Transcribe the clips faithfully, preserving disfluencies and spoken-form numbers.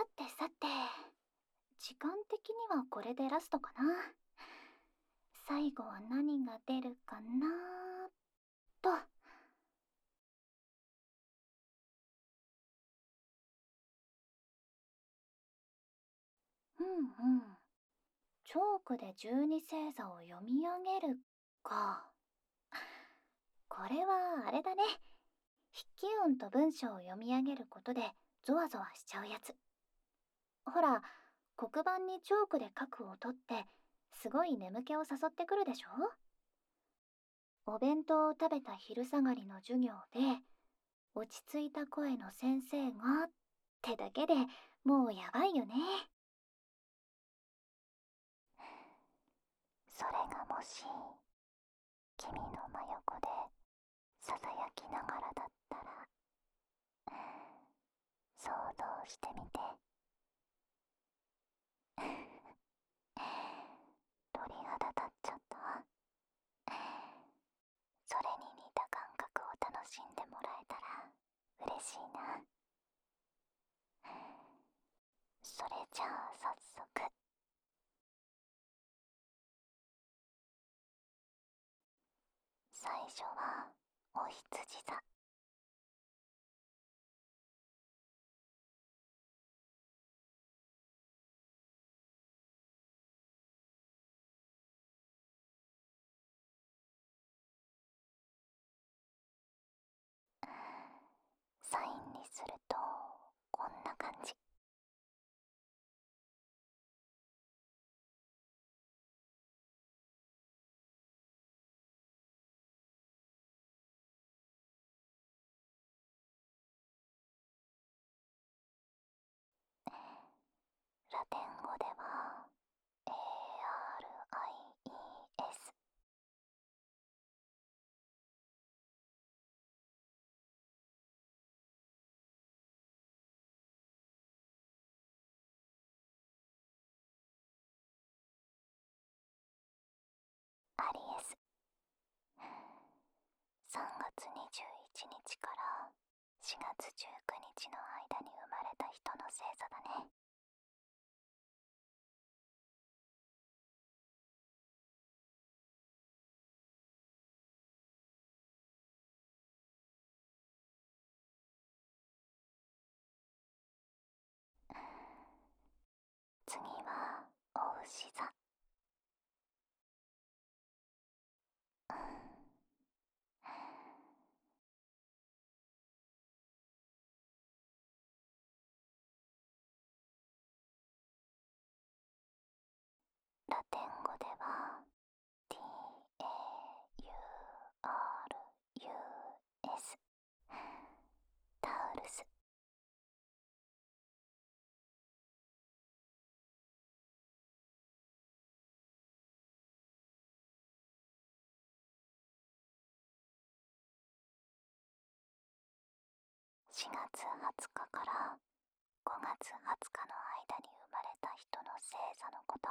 さてさて、時間的にはこれでラストかな。最後は何が出るかなと。うんうん。チョークで十二星座を読み上げるか。これはあれだね。筆記音と文章を読み上げることでゾワゾワしちゃうやつ。ほら、黒板にチョークで書く音ってすごい眠気を誘ってくるでしょ。お弁当を食べた昼下がりの授業で落ち着いた声の先生がってだけでもうやばいよね。それがもし君の真横でささやきながらだったら、想像してみて。鳥肌立っちゃった。それに似た感覚を楽しんでもらえたら嬉しいな。それじゃあ早速。最初はお羊座。サインにするとこんな感じ。ラテン語では エーアールアイイーエス。 アリエス。さんがつにじゅういちにちからしがつじゅうくにちの間に生まれた人の星座だね。次はお牛座。うん。ラテン語では ティーエーユーアールユーエス。 タウルス。しがつはつかからごがつはつかの間に生まれた人の星座のこと。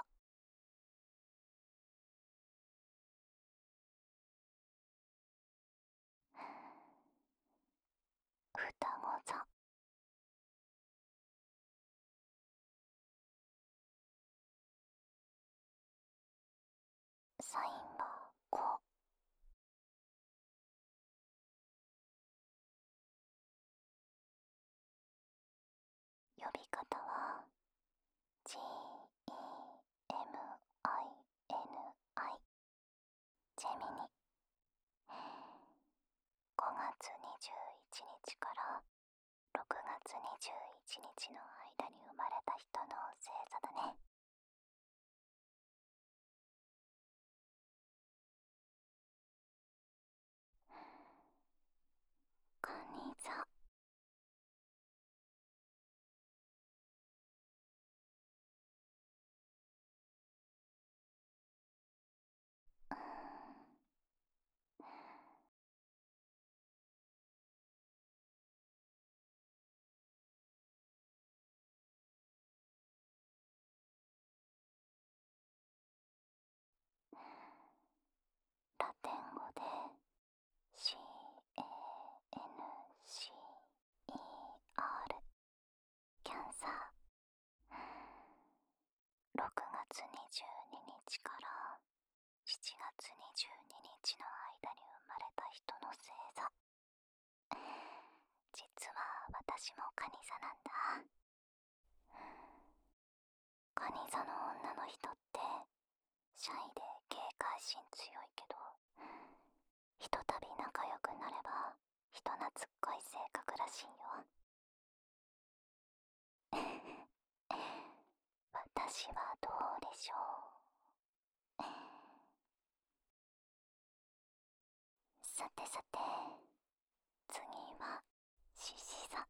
双子座。サインはこう。呼び方は ジーイーエムアイエヌアイ。 ジェミニ。ごがつにじゅういちにちからろくがつにじゅういちにちの間に生まれた人の星座だね。カニ座。うーん。 日の間に生まれた人の星座。実は私も蟹座なんだ。蟹座の女の人ってシャイで警戒心強いけど、ひとたび仲良くなれば人懐っこい性格らしいよ。私はどうでしょう。さてさて、次は獅子座。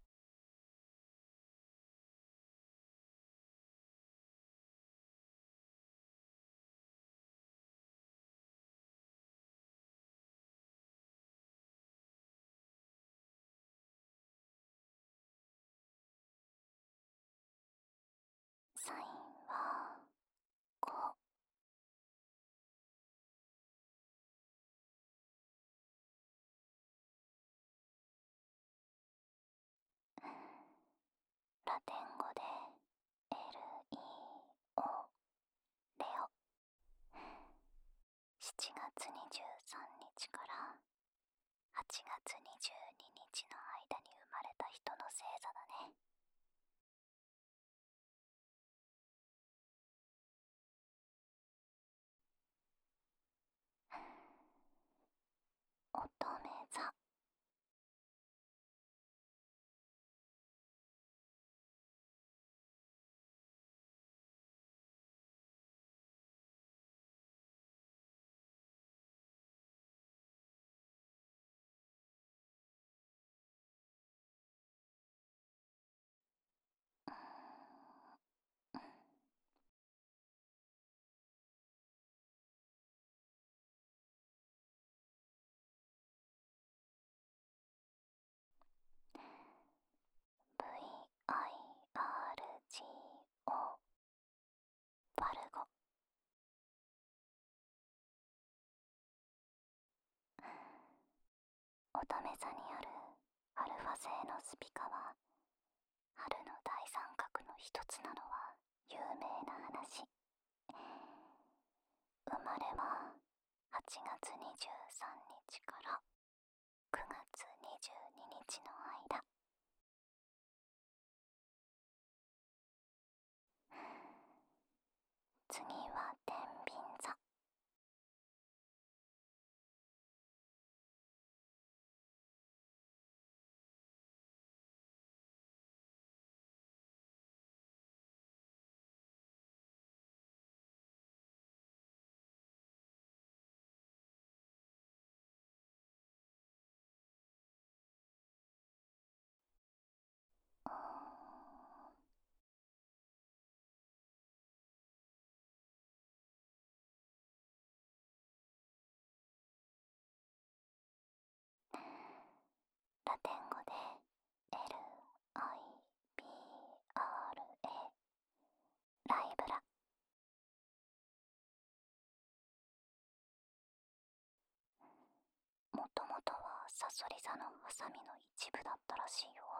サインはご。ラテン語で エルイーオー レオ。しちがつにじゅうさんにちからはちがつにじゅうににちの間に生まれた人の星座だね。乙女座。ブイアイアールジーオー バルゴ。乙女座にあるアルファ星のスピカは春の大三角の一つなのは有名な話。生まれははちがつにじゅうさんにちからくがつにじゅうににちの間。次は天秤座。ラテン語で エルアイビーアールエー ライブラ。もともとはサソリ座のハサミの一部だったらしいよ。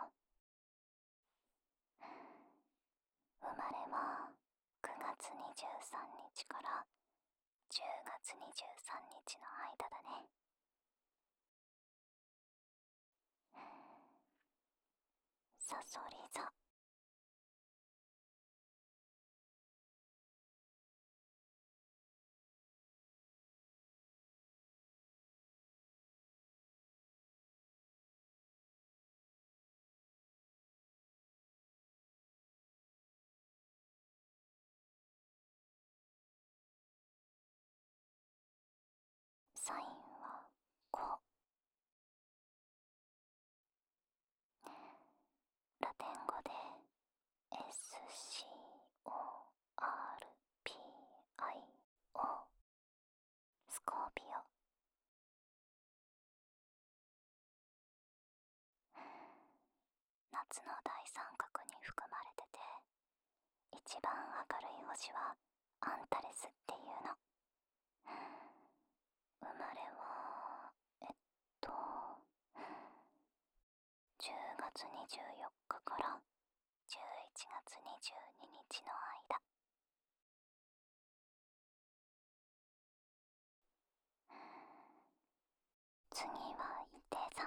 生まれはくがつにじゅうさんにちからじゅうがつにじゅうさんにちの間だね。サソリ座。サインはご。ラテン語で エスシーオーアールピーアイオー スコーピオ。夏の大三角に含まれてて、一番明るい星はアンタレスっていうの。生まれはえっとじゅうがつにじゅうよっかからじゅういちがつにじゅうににちの間。 次はいて座。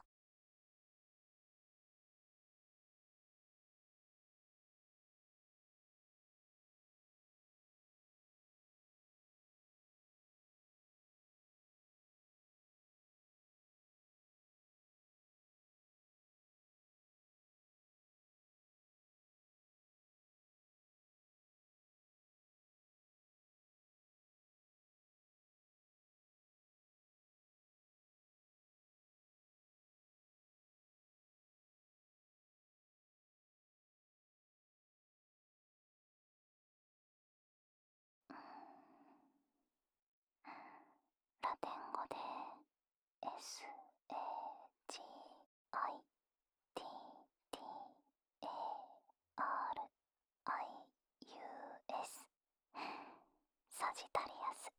ラテン語で エス エー ジ アイ ティー ティー エー アール アイ ユー エス サジタリアス。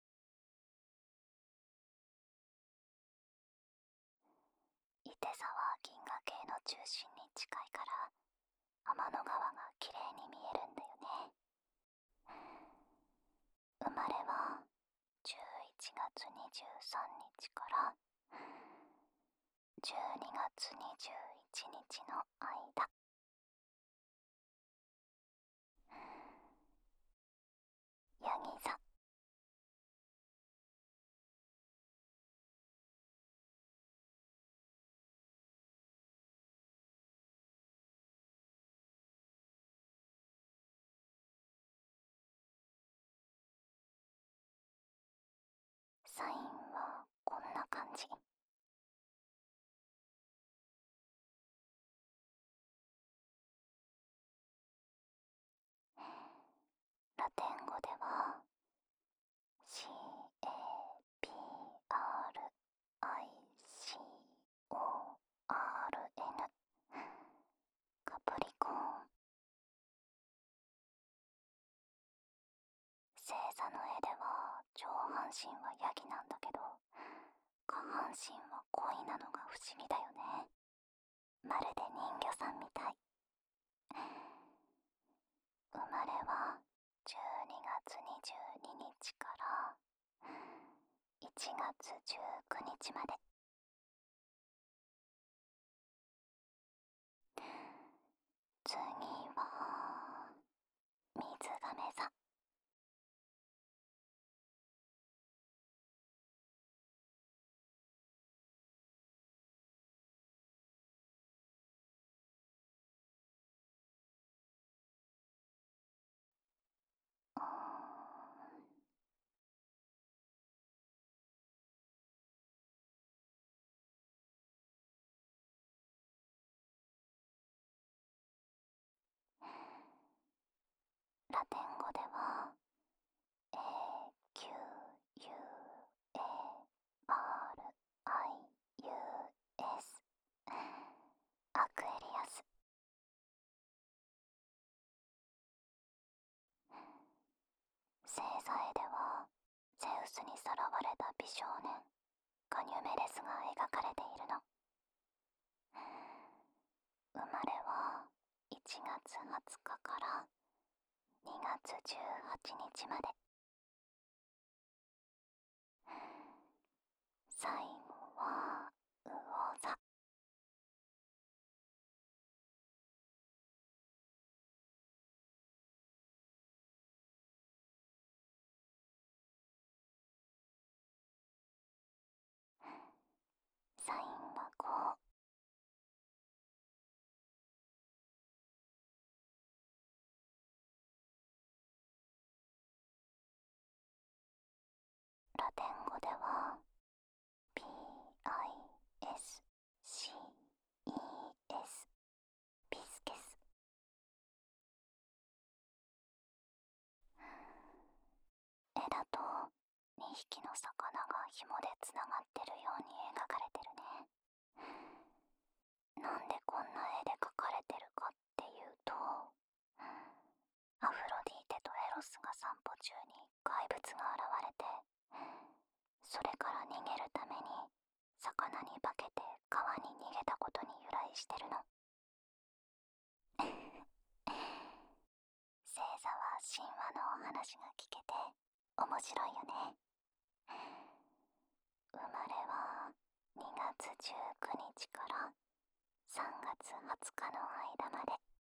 いて座は銀河系の中心に近いから天の川がきれいに見えるんだよね。生まれはじゅういちがつにじゅうさんにちからじゅうにがつにじゅういちにちの間。ヤギ座。サインはこんな感じ。ラテン語では シー エー ピー アール アイ シー オー アール エヌ カプリコーン。星座の絵では上半身はヤギなんだけど下半身は恋なのが不思議だよね。まるで人魚さんみたい。生まれはじゅうにがつにじゅうににちからいちがつじゅうくにちまで。次は水亀座。うーんラテン語では エー キュー ユー エー アール アイ ユー エス アクエリアス。星座絵ではゼウスにさらわれた美少年ガニュメデスが描かれているの。生まれはいちがつはつかからにがつじゅうはちにちまで。最後は魚座。サインはこう。ラテン語では ピー アイ エス シー イー エス ピスケス。絵だとにひきの魚が紐でつながってるように描かれてるね。なんでこんな絵で描かれてるかっていうと、アフロディーテとエロスが散歩中に怪物が現れて、それから逃げるために魚に化けて川に逃げたことに由来してるの。星座は神話のお話が聞けて面白いよね。生まれはにじゅうくにちからさんがつはつかの間まで。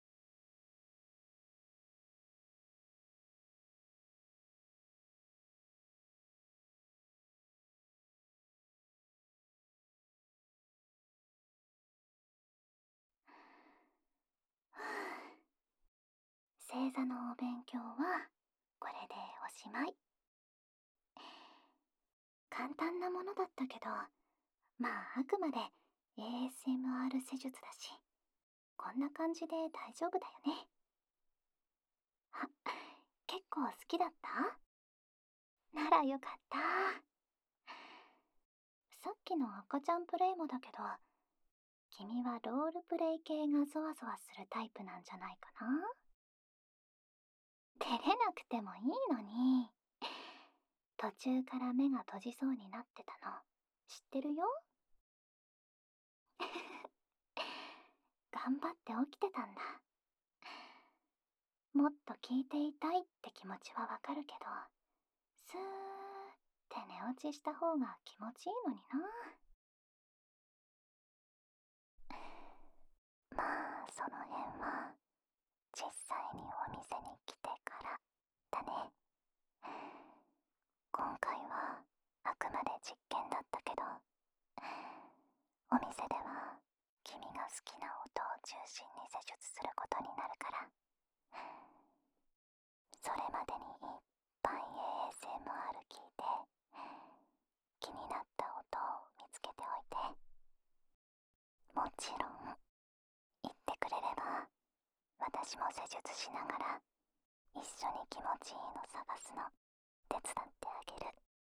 星座のお勉強はこれでおしまい。簡単なものだったけど、まああくまで エーエスエムアール 施術だし、こんな感じで大丈夫だよね。あ、結構好きだった？ならよかった。さっきの赤ちゃんプレイもだけど、君はロールプレイ系がゾワゾワするタイプなんじゃないかな？照れなくてもいいのに。途中から目が閉じそうになってたの知ってるよ。頑張って起きてたんだ。もっと聞いていたいって気持ちはわかるけど、スーって寝落ちした方が気持ちいいのにな。まあその辺は実際にお店に来てからだね。今回はあくまで実験だったけど、お店では君が好きな音を中心に施術することになるから、それまでにいっぱい エーエスエムアール 聞いて、気になった音を見つけておいて。もちろん言ってくれれば私も施術しながら一緒に気持ちいいの探すの手伝ってあげる。